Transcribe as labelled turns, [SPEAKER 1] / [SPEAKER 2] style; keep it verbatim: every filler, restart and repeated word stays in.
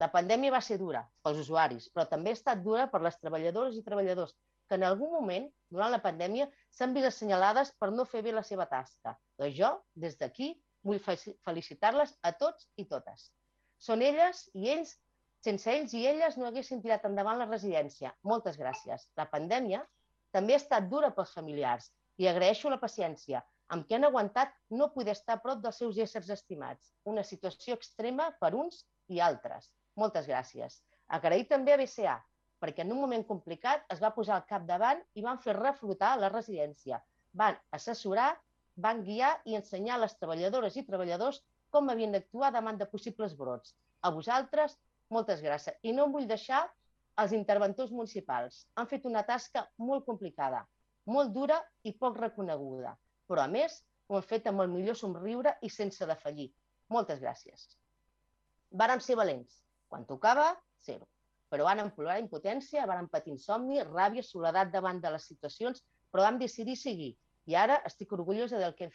[SPEAKER 1] La pandèmia va ser dura pels usuaris, però també ha estat dura per les treballadores i treballadors que en algun moment, durant la pandèmia, s'han vist assenyalades per no fer bé la seva tasca. Doncs jo, des d'aquí, vull felicitar-les a tots i totes. Són elles i ells, sense ells i elles no haguessin tirat endavant la residència. Moltes gràcies. La pandèmia també ha estat dura pels familiars i agraeixo la paciència amb què han aguantat no poder estar a prop dels seus éssers estimats. Una situació extrema per uns i altres. Moltes gràcies. Agrair també a B C A, perquè en un moment complicat es va posar al capdavant i van fer reflotar la residència. Van assessorar, van guiar i ensenyar a les treballadores i treballadors com havien d'actuar davant de possibles brots. A vosaltres, moltes gràcies. I no em vull deixar els interventors municipals. Han fet una tasca molt complicada, molt dura i poc reconeguda, però a més ho han fet amb el millor somriure i sense defallir. Moltes gràcies. Vàrem ser valents. Quan tocava, ser-ho. Però vàrem plorar impotència, vàrem patir insomni, ràbia, soledat davant de les situacions, però vam decidir seguir. I ara estic orgullosa del que hem